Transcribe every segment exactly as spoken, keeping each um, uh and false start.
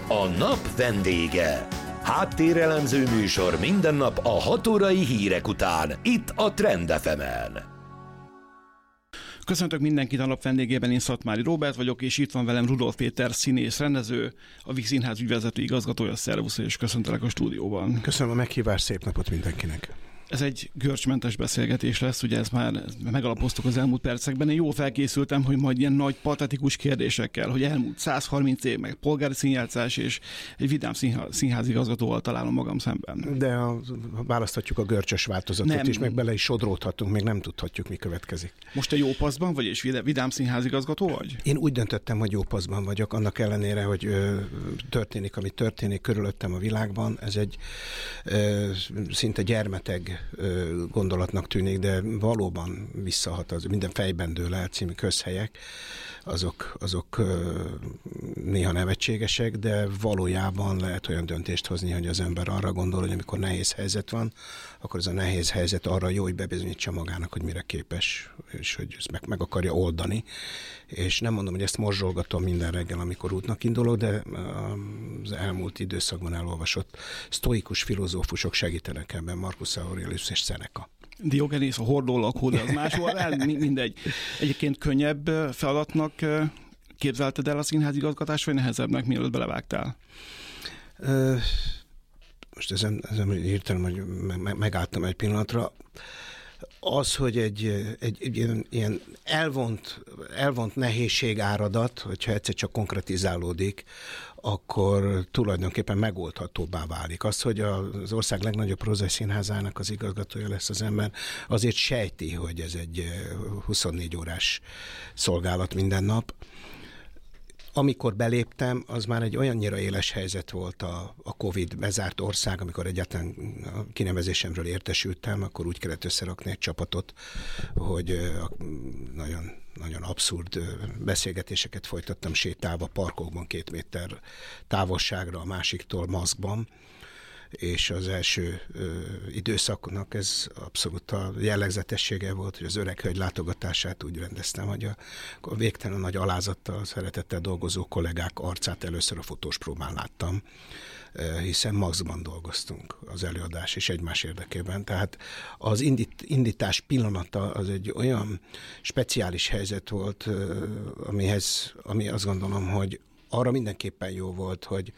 A nap vendége. Háttérelemző műsor minden nap a hat órai hírek után, itt a Trend ef emen. Köszöntök mindenkit, a nap vendégében, én Szatmári Róbert vagyok, és itt van velem Rudolf Péter színész, rendező, a Víg Színház ügyvezető igazgatója. Szervusz, és köszöntelek a stúdióban. Köszönöm a meghívást, szép napot mindenkinek. Ez egy görcsmentes beszélgetés lesz, ugye ezt már megalapoztuk az elmúlt percekben. Én jól felkészültem, hogy majd ilyen nagy patetikus kérdésekkel, hogy elmúlt száz harminc év, meg polgári színjátszás és egy vidám színházigazgatóval találom magam szemben. De a, választhatjuk a görcsös változatot nem. is, meg bele is sodródhatunk, még nem tudhatjuk, mi következik. Most te jó paszban vagy, és vidám színházigazgató vagy? Én úgy döntöttem, hogy jó paszban vagyok, annak ellenére, hogy ö, történik, ami történik körülöttem a világban. Ez egy ö, szinte gyermeteg gondolatnak tűnik, de valóban visszahat az, minden fejben dől el című közhelyek, azok, azok néha nevetségesek, de valójában lehet olyan döntést hozni, hogy az ember arra gondol, hogy amikor nehéz helyzet van, akkor ez a nehéz helyzet arra jó, hogy bebizonyítsa magának, hogy mire képes, és hogy ezt meg, meg akarja oldani. És nem mondom, hogy ezt morzsolgatom minden reggel, amikor útnak indulok, de az elmúlt időszakban elolvasott sztoikus filozófusok segítenek ebben, Marcus Aurelius és Seneca. Diogenész, a hordó lakó, de az máshol el, mindegy. Egyébként könnyebb feladatnak képzelted el a színházigazgatást, vagy nehezebbnek, mielőtt belevágtál? Most ezen, ezen hirtelen, hogy megálltam egy pillanatra. Az, hogy egy, egy, egy ilyen, ilyen elvont, elvont nehézségáradat, hogyha egyszer csak konkretizálódik, akkor tulajdonképpen megoldhatóbbá válik. Az, hogy az ország legnagyobb prózai színházának az igazgatója lesz az ember, azért sejti, hogy ez egy huszonnégy órás szolgálat minden nap. Amikor beléptem, az már egy olyannyira éles helyzet volt a, a Covid bezárt ország, amikor egyáltalán a kinevezésemről értesültem, akkor úgy kellett összerakni egy csapatot, hogy nagyon, nagyon abszurd beszélgetéseket folytattam sétálva parkokban két méter távolságra a másiktól maszkban, és az első ö, időszaknak ez abszolút a jellegzetessége volt, hogy az öreg hölgy látogatását úgy rendeztem, hogy a, a végtelen nagy alázattal, szeretettel dolgozó kollégák arcát először a fotós próbán láttam, hiszen maszkban dolgoztunk az előadás és egymás érdekében. Tehát az indít, indítás pillanata az egy olyan speciális helyzet volt, amihez, ami azt gondolom, hogy arra mindenképpen jó volt, hogy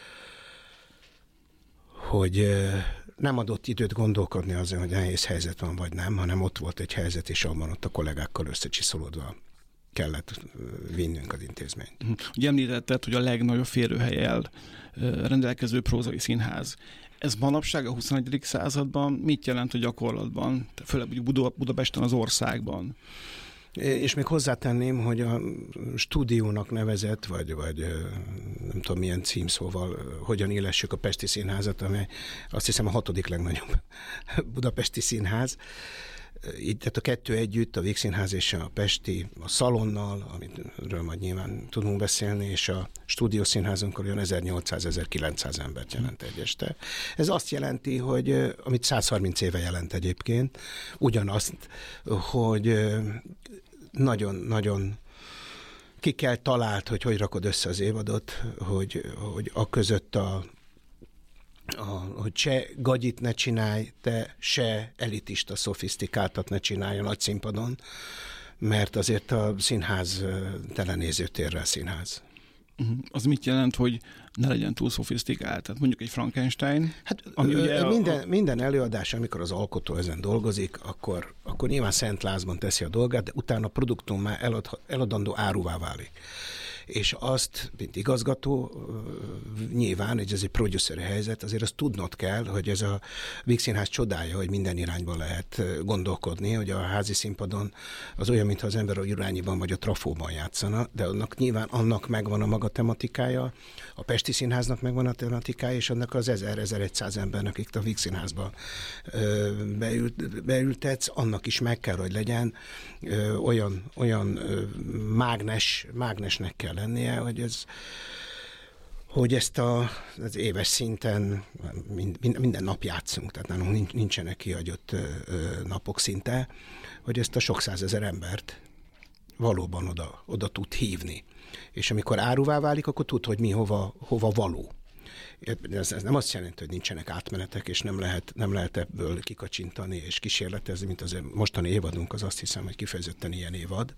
hogy nem adott időt gondolkodni azon, hogy nehéz helyzet van, vagy nem, hanem ott volt egy helyzet, és abban ott a kollégákkal összecsiszolódva kellett vinnünk az intézményt. Ugye említetted, hogy a legnagyobb férőhellyel rendelkező prózai színház. Ez manapság a huszonegyedik században mit jelent a gyakorlatban, főleg Budapesten, az országban? És még hozzátenném, hogy a stúdiónak nevezett, vagy, vagy nem tudom milyen címszóval, hogyan illessük a Pesti Színházat, amely azt hiszem a hatodik legnagyobb budapesti színház. Így, tehát a kettő együtt, a Víg Színház és a Pesti, a Szalonnal, amiről majd nyilván tudunk beszélni, és a stúdiószínházunk olyan ezernyolcszáz-ezerkilencszáz embert jelent egy este. Ez azt jelenti, hogy amit száz harminc éve jelent egyébként, ugyanazt, hogy nagyon-nagyon ki kell talált, hogy hogy rakod össze az évadot, hogy, hogy a között a A, hogy se gagyit ne csinálj, de se elitista, szofisztikáltat ne csinálj a nagy színpadon, mert azért a színház tele nézőtérrel színház. Uh-huh. Az mit jelent, hogy ne legyen túl szofisztikált? Tehát mondjuk egy Frankenstein? Hát ami ugye minden, a... minden előadás, amikor az alkotó ezen dolgozik, akkor, akkor nyilván szent lázban teszi a dolgát, de utána a produktum már elad, eladandó áruvá válik. És azt, mint igazgató, nyilván, hogy ez egy produceri helyzet, azért azt tudnod kell, hogy ez a Víg Színház csodája, hogy minden irányban lehet gondolkodni, hogy a házi színpadon az olyan, mintha az ember a Jurányiban vagy a Trafóban játszana, de annak nyilván annak megvan a maga tematikája, a Pesti Színháznak megvan a tematikája, és annak az ezer-ezerszáz embernek, akik a Víg Színházba beült, beültetsz, annak is meg kell, hogy legyen olyan, olyan mágnes, mágnesnek kell lennie, hogy ez hogy ezt a, az éves szinten mind, minden nap játszunk, tehát nálunk nincsenek kihagyott napok szinte, hogy ezt a sok százezer embert valóban oda, oda tud hívni. És amikor áruvá válik, akkor tud, hogy mi hova, hova való. Ez, ez nem azt jelenti, hogy nincsenek átmenetek, és nem lehet, nem lehet ebből kikacsintani és kísérletezni, mint az mostani évadunk, az azt hiszem, hogy kifejezetten ilyen évad.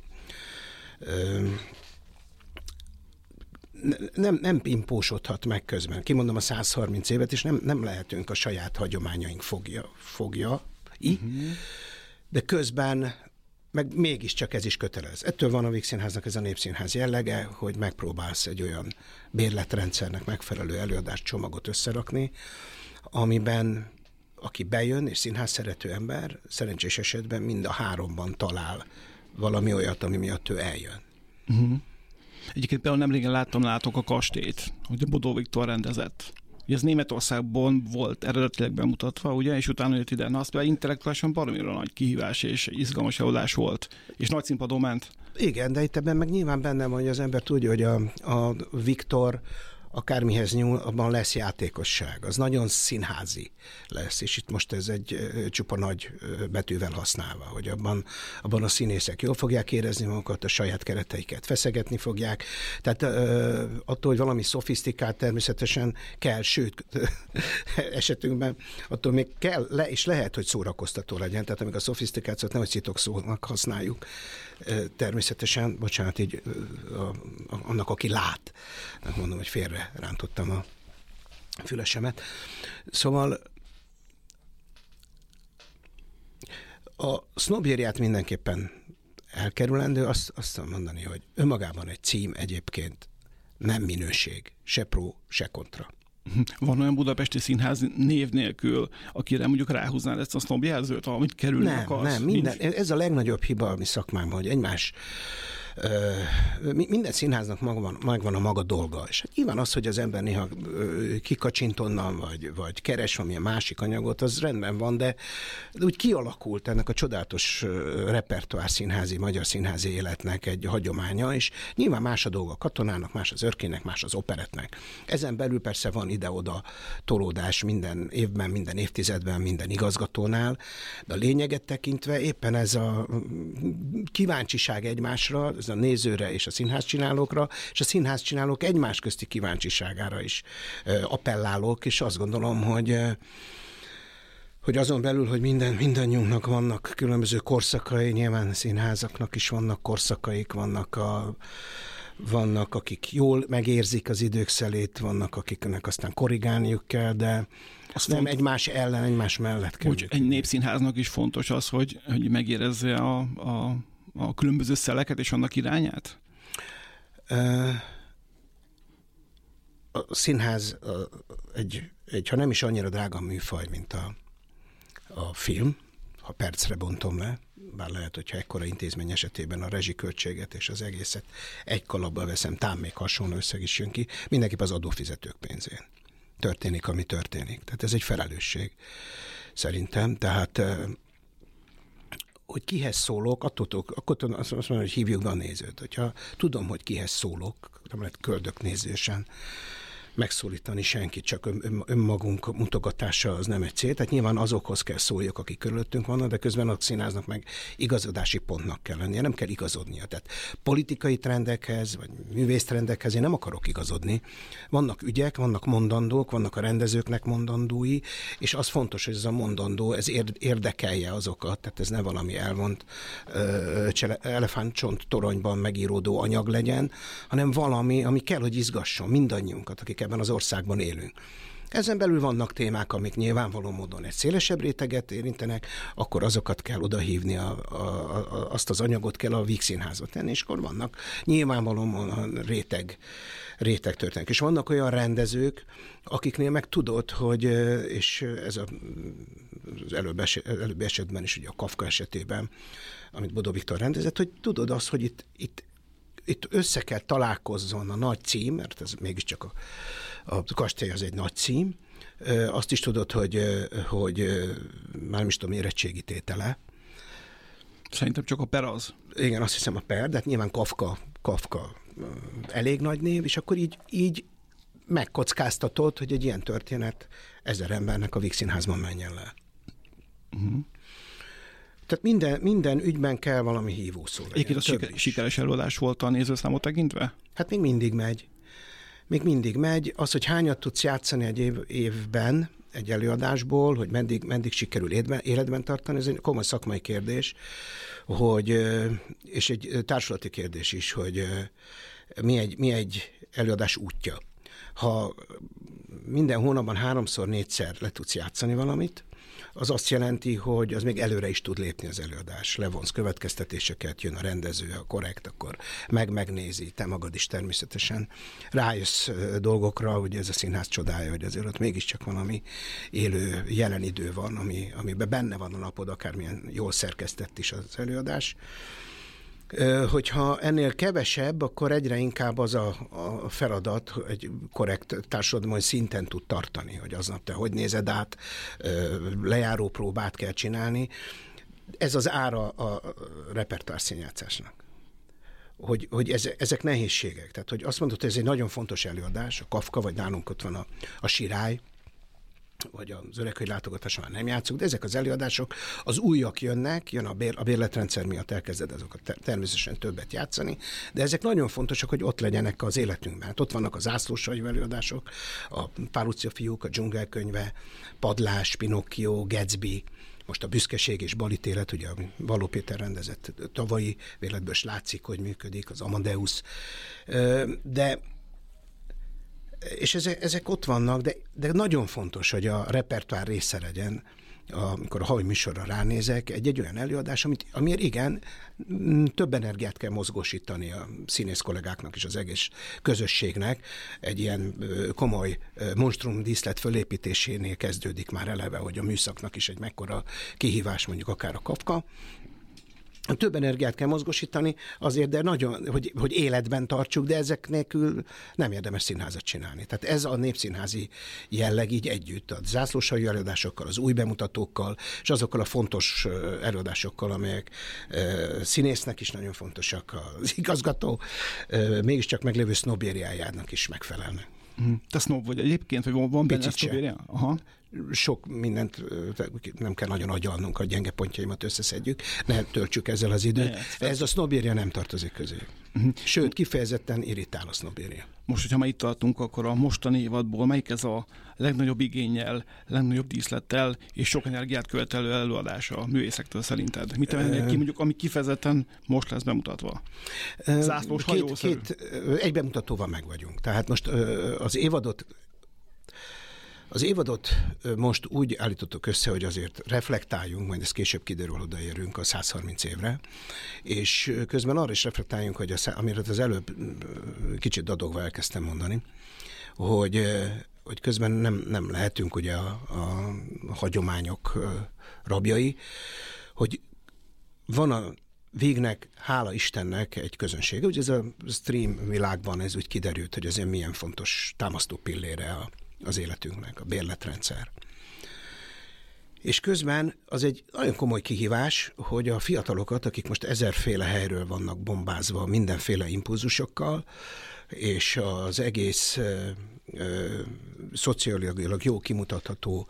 Nem, nem impósodhat meg közben. Kimondom a száz harminc évet, és nem, nem lehetünk a saját hagyományaink fogja, fogja uh-huh. de közben meg mégiscsak ez is kötelez. Ettől van a Víg Színháznak ez a népszínház jellege, hogy megpróbálsz egy olyan bérletrendszernek megfelelő előadást csomagot összerakni, amiben aki bejön, és színház szerető ember, szerencsés esetben mind a háromban talál valami olyat, ami miatt ő eljön. Uh-huh. Egyébként például nemrégen láttam látok a kastélyt, hogy a Bodó Viktor rendezett. Ugye ez Németországban volt eredetileg bemutatva, ugye, és utána jött ide. Na, az például intellektuálisan baromira nagy kihívás és izgalmas előadás volt. És nagy színpadon ment. Igen, de itt ebben meg nyilván benne van, hogy az ember tudja, hogy a, a Viktor akármihez nyúl, abban lesz játékosság. Az nagyon színházi lesz, és itt most ez egy csupa nagy betűvel használva, hogy abban, abban a színészek jól fogják érezni magukat, a saját kereteiket feszegetni fogják. Tehát attól, hogy valami szofisztikált természetesen kell, sőt, esetünkben attól még kell, le, és lehet, hogy szórakoztató legyen. Tehát amíg a szofisztikációt nem egy szitokszónak használjuk, természetesen, bocsánat, így a, a, annak, aki lát, mondom, hogy félre rántottam a fülesemet. Szóval a sznobériát mindenképpen elkerülendő, azt, azt mondani, hogy önmagában egy cím egyébként nem minőség, se pro, se kontra. Van olyan budapesti színház név nélkül, akire mondjuk ráhúznál ezt a sznobjelzőt, amit kerülni nem, akarsz? Nem, minden, ez a legnagyobb hiba a mi szakmánkban, hogy egymás minden színháznak megvan, megvan a maga dolga. És hát nyilván az, hogy az ember néha kikacsint onnan, vagy, vagy keres valamilyen másik anyagot, az rendben van, de úgy kialakult ennek a csodálatos repertoár színházi, magyar színházi életnek egy hagyománya, és nyilván más a dolga a Katonának, más az Örkének, más az Operettnek. Ezen belül persze van ide-oda tolódás minden évben, minden évtizedben, minden igazgatónál, de a lényeget tekintve éppen ez a kíváncsiság egymásra, ez a nézőre és a színházcsinálókra, és a színházcsinálók egymás közti kíváncsiságára is appellálok, és azt gondolom, hogy hogy azon belül, hogy minden, mindannyiunknak vannak különböző korszakai, nyilván színházaknak is vannak korszakaik, vannak, a, vannak akik jól megérzik az idők szelét, vannak akiknek aztán korrigálniuk kell, de azt nem fontos, egymás ellen, egymás mellett kell. Hogy egy népszínháznak is fontos az, hogy, hogy megérezze a, a a különböző szeleket és annak irányát? A színház egy, egy, ha nem is annyira drága műfaj, mint a, a film, ha percre bontom le, bár lehet, hogyha ekkora intézmény esetében a rezsiköltséget és az egészet egy kalapba veszem, tám még hasonló összeg is jön ki, mindenképp az adófizetők pénzén. Történik, ami történik. Tehát ez egy felelősség szerintem. Tehát hogy kihez szólok, attól, akkor azt mondom, hogy hívjuk be a nézőt. Hogyha tudom, hogy kihez szólok, nem lehet köldöknézősen megszólítani senkit, csak ön, önmagunk mutogatása az nem egy cél. Tehát nyilván azokhoz kell szóljak, akik körülöttünk vannak, de közben a színháznak meg igazodási pontnak kell lennie, nem kell igazodnia. Tehát politikai trendekhez, vagy művésztrendekhez én nem akarok igazodni. Vannak ügyek, vannak mondandók, vannak a rendezőknek mondandói, és az fontos, hogy ez a mondandó, ez érdekelje azokat, tehát ez ne valami elvont elefántcsont toronyban megíródó anyag legyen, hanem valami, ami kell, hogy izgasson mindannyiunkat, akik ebben az országban élünk. Ezen belül vannak témák, amik nyilvánvaló módon egy szélesebb réteget érintenek, akkor azokat kell odahívni, a, a, a, azt az anyagot kell a Víg Színházba tenni, és akkor vannak nyilvánvalóan réteg, réteg történik. És vannak olyan rendezők, akiknél meg tudod, hogy, és ez a, az előbb, eset, előbb esetben is, ugye a Kafka esetében, amit Bodó Viktor rendezett, hogy tudod azt, hogy itt, itt Itt össze kell találkozzon a nagy cím, mert ez mégiscsak a, a kastély az egy nagy cím. Azt is tudod, hogy, hogy már nem is tudom, érettségi tétele. Szerintem csak a per az. Igen, azt hiszem a per, de hát nyilván Kafka, Kafka elég nagy név, és akkor így, így megkockáztatod, hogy egy ilyen történet ezer embernek a Víg Színházban menjen le. Uh-huh. Tehát minden, minden ügyben kell valami hívószó legyen. Egyébként az siker, sikeres előadás volt a nézőszámot tekintve? Hát még mindig megy. Még mindig megy. Az, hogy hányat tudsz játszani egy év, évben, egy előadásból, hogy meddig, meddig sikerül életben, életben tartani, ez egy komoly szakmai kérdés, hogy, és egy társulati kérdés is, hogy mi egy, mi egy előadás útja. Ha minden hónapban háromszor, négyszer le tudsz játszani valamit, az azt jelenti, hogy az még előre is tud lépni az előadás. Levonsz következtetéseket, jön a rendező, a korrekt, akkor meg megnézi, te magad is természetesen. Rájössz dolgokra, hogy ez a színház csodája, hogy azért ott mégiscsak valami élő jelen idő van, ami, amiben benne van a napod, akármilyen jól szerkesztett is az előadás. Hogyha ennél kevesebb, akkor egyre inkább az a, a feladat, egy korrekt társadalmi szinten tud tartani, hogy aznap te hogy nézed át, lejáró próbát kell csinálni. Ez az ára a repertoár színjátszásnak. Hogy, hogy ez, ezek nehézségek. Tehát, hogy azt mondod, hogy ez egy nagyon fontos előadás, a Kafka, vagy nálunk ott van a, a Sirály, vagy az Öregkönyv látogatása már nem játszunk, de ezek az előadások, az újak jönnek, jön a, bér, a bérletrendszer miatt elkezded azokat természetesen többet játszani, de ezek nagyon fontosak, hogy ott legyenek az életünkben. Hát ott vannak a zászlóshajú előadások, a Pál fiúk, a Dzsungelkönyve, Padlás, Pinocchio, Gatsby, most a Büszkeség és balítélet, ugye a Valló Péter rendezett tavalyi, véletből is látszik, hogy működik, az Amadeus, de és ezek, ezek ott vannak, de, de nagyon fontos, hogy a repertoár része legyen, amikor a havi műsorra ránézek, egy, egy olyan előadás, amit, amiért igen, több energiát kell mozgósítani a színész kollégáknak és az egész közösségnek. Egy ilyen komoly monstrum díszlet fölépítésénél kezdődik már eleve, hogy a műszaknak is egy mekkora kihívás, mondjuk akár a Kafka. Több energiát kell mozgósítani azért, de nagyon, hogy, hogy életben tartsuk, de ezek nélkül nem érdemes színházat csinálni. Tehát ez a népszínházi jelleg így együtt, a zászlóshajú előadásokkal, az új bemutatókkal, és azokkal a fontos előadásokkal, amelyek színésznek is nagyon fontosak, az igazgató mégiscsak meglévő sznobériájának is megfelelnek. Te sznob vagy egyébként, vagy van benne sznobéria? Aha. Sok mindent nem kell nagyon agyalnunk, a gyenge pontjaimat összeszedjük, ne töltsük ezzel az időt. Ne, ez a sznobéria nem tartozik közé. Uh-huh. Sőt, kifejezetten irritál a sznobéria. Most, hogyha már itt tartunk, akkor a mostani évadból melyik ez a legnagyobb igénnyel, legnagyobb díszlettel és sok energiát követelő előadása a művészektől szerinted? Mit emelnék ki, mondjuk, ami kifejezetten most lesz bemutatva? Zászlós hajószerű. Két, két, egy bemutatóval meg vagyunk. Tehát most az évadot Az évadot most úgy állítottuk össze, hogy azért reflektáljunk, majd ez később kiderül, odaérünk a száz harminc évre, és közben arra is reflektáljunk, hogy az, amiről az előbb kicsit dadogva elkezdtem mondani, hogy, hogy közben nem, nem lehetünk ugye a, a hagyományok rabjai, hogy van a végnek, hála Istennek egy közönsége. Ugye ez a stream világban ez úgy kiderült, hogy azért milyen fontos támasztó pillére a az életünknek, a bérletrendszer. És közben az egy nagyon komoly kihívás, hogy a fiatalokat, akik most ezerféle helyről vannak bombázva mindenféle impulzusokkal, és az egész ö, ö, szociológiailag jó kimutatható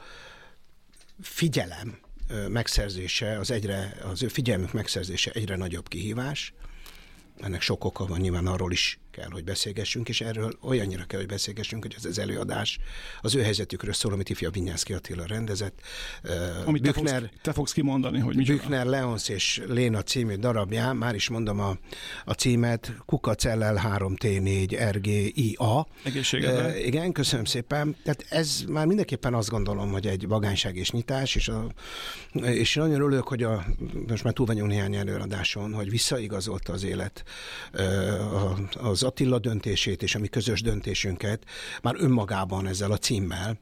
figyelem ö, megszerzése, az, egyre, az ő figyelmük megszerzése egyre nagyobb kihívás. Ennek sok oka van, nyilván arról is kell, hogy beszélgessünk, és erről olyannyira kell, hogy beszélgessünk, hogy ez az előadás az ő helyzetükről szól, amit ifjabb Vinyánszky Attila rendezett. Amit Büchner, te, fogsz, te fogsz kimondani, hogy micsoda. Büchner, Leonsz és Léna című darabján, már is mondom a, a címet, Kukac el el három té négy er gé i á. Egészségedre. E, igen, köszönöm szépen. Tehát ez már mindenképpen azt gondolom, hogy egy vagányság és nyitás, és, a, és nagyon örülök, hogy a, most már túl vagyunk néhány előadáson, hogy visszaigazolta az élet az Attila döntését és a mi közös döntésünket már önmagában ezzel a címmel,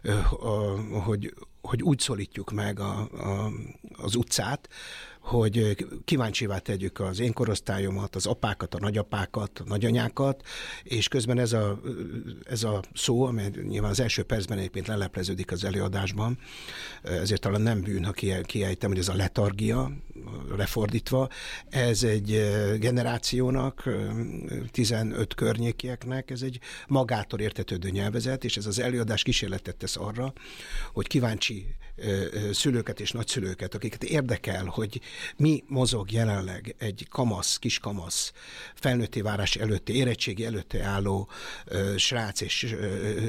hogy, hogy úgy szólítjuk meg a, a, az utcát, hogy kíváncsivá tegyük az én korosztályomat, az apákat, a nagyapákat, a nagyanyákat, és közben ez a, ez a szó, amely nyilván az első percben egyébként lelepleződik az előadásban, ezért talán nem bűn, ha kiejtem, hogy ez a letargia, lefordítva, ez egy generációnak, tizenöt környékieknek, ez egy magától értetődő nyelvezet, és ez az előadás kísérletet tesz arra, hogy kíváncsi szülőket és nagyszülőket, akiket érdekel, hogy mi mozog jelenleg egy kamasz, kiskamasz, felnőtté válás előtti, érettségi előtti álló ö, srác és ö,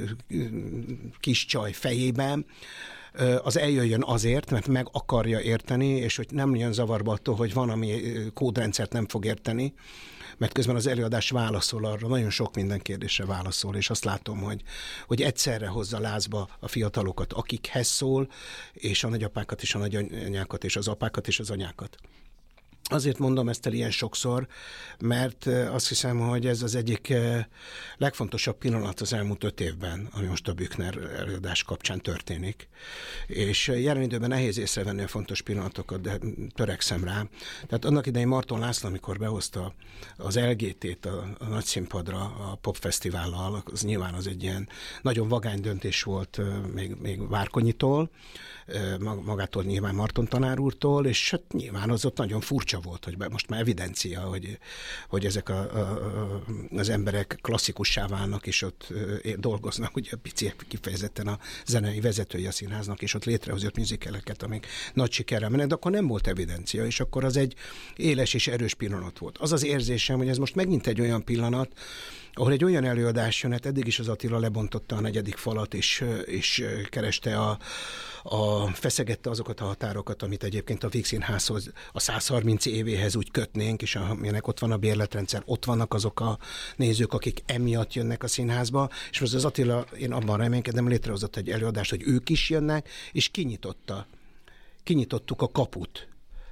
kis csaj fejében, az eljöjjön azért, mert meg akarja érteni, és hogy nem jön zavarba attól, hogy van, ami kódrendszert nem fog érteni, mert közben az előadás válaszol arra, nagyon sok minden kérdésre válaszol, és azt látom, hogy, hogy egyszerre hozza lázba a fiatalokat, akikhez szól, és a nagyapákat, és a nagyanyákat, és az apákat, és az anyákat. Azért mondom ezt el ilyen sokszor, mert azt hiszem, hogy ez az egyik legfontosabb pillanat az elmúlt öt évben, ami most a Büchner előadás kapcsán történik. És jelen időben nehéz észrevenni a fontos pillanatokat, de törekszem rá. Tehát annak idején Marton László, amikor behozta az el gé té-t a, a nagy színpadra, a popfesztivállal, az nyilván az egy ilyen nagyon vagány döntés volt még, még Várkonyitól, magától nyilván Marton tanár úrtól, és hát nyilván az ott nagyon furcsa volt, hogy most már evidencia, hogy, hogy ezek a, a, az emberek klasszikussá válnak, és ott dolgoznak, ugye a pici kifejezetten a zenei vezetői a színháznak, és ott létrehozott musicaleket, amik nagy sikerrel mennek, de akkor nem volt evidencia, és akkor az egy éles és erős pillanat volt. Az az érzésem, hogy ez most megint egy olyan pillanat, ahol egy olyan előadás jön, hát eddig is az Attila lebontotta a negyedik falat, és, és kereste a, a, feszegette azokat a határokat, amit egyébként a Víg Színházhoz, a száz harminc évéhez úgy kötnénk, és aminek ott van a bérletrendszer, ott vannak azok a nézők, akik emiatt jönnek a színházba, és most az Attila, én abban reménykedem, létrehozott egy előadást, hogy ők is jönnek, és kinyitotta. Kinyitottuk a kaput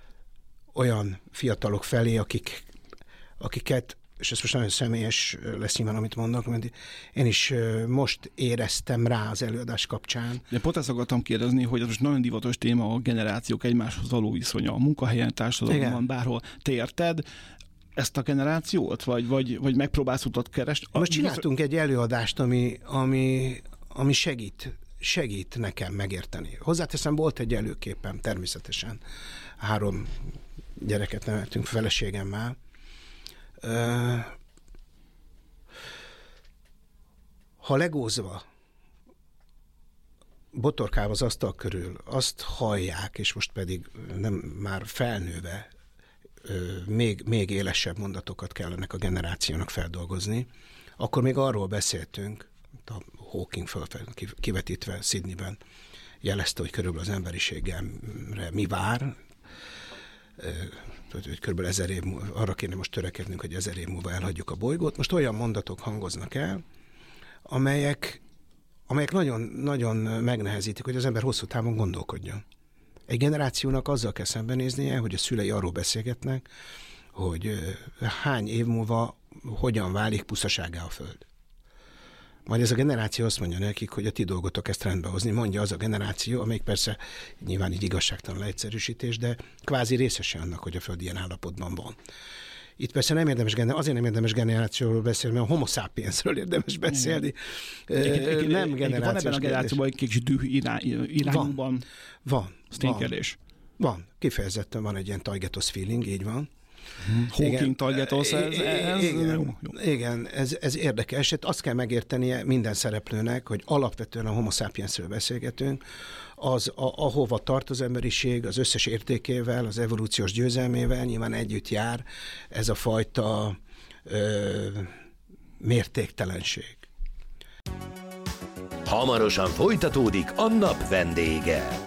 olyan fiatalok felé, akik, akiket, és ez most nagyon személyes lesz nyilván, amit mondok, mert én is most éreztem rá az előadás kapcsán. De pont ezt akartam kérdezni, hogy ez most nagyon divatos téma a generációk egymáshoz való viszonya, a munkahelyen, társadalomban, bárhol. Te érted ezt a generációt, vagy, vagy, vagy megpróbálsz utat keresni? Most csináltunk egy előadást, ami, ami, ami segít, segít nekem megérteni. Hozzáteszem, volt egy előképem, természetesen. Három gyereket neveltünk feleségemmel. Ha legózva, botorkálva az asztal körül azt hallják, és most pedig nem már felnőve, még, még élesebb mondatokat kell ennek a generációnak feldolgozni, akkor még arról beszéltünk, a Hawking fölfelé kivetítve Sydneyben jelezte, hogy körülbelül az emberiségre mi vár, hogy körülbelül ezer év múlva, arra kéne most törekednünk, hogy ezer év múlva elhagyjuk a bolygót. Most olyan mondatok hangoznak el, amelyek, amelyek nagyon, nagyon megnehezítik, hogy az ember hosszú távon gondolkodjon. Egy generációnak azzal kell szembenéznie, hogy a szülei arról beszélgetnek, hogy hány év múlva hogyan válik pusztasággá a Föld. Majd ez a generáció azt mondja nekik, hogy a ti dolgotok ezt rendbe hozni, mondja az a generáció, amelyik persze nyilván így igazságtalan leegyszerűsítés, de kvázi részese annak, hogy a Föld ilyen állapotban van. Itt persze nem érdemes, azért nem érdemes generációról beszélni, mert a homo sapiensről érdemes beszélni. Igen. Nem generációs. Van ebben a generációban egy kicsit düh irányúban. Van, van. Ténykedés. Van, kifejezetten van egy ilyen tajgetosz feeling, így van. Hawking tajgetosz, ez, ez, igen, jó, jó. igen ez, ez érdekes. Hát azt kell megértenie minden szereplőnek, hogy alapvetően a homo sapiensről beszélgetünk, az, a, ahova tart az emberiség, az összes értékével, az evolúciós győzelmével nyilván együtt jár ez a fajta ö, mértéktelenség. Hamarosan folytatódik a nap vendége.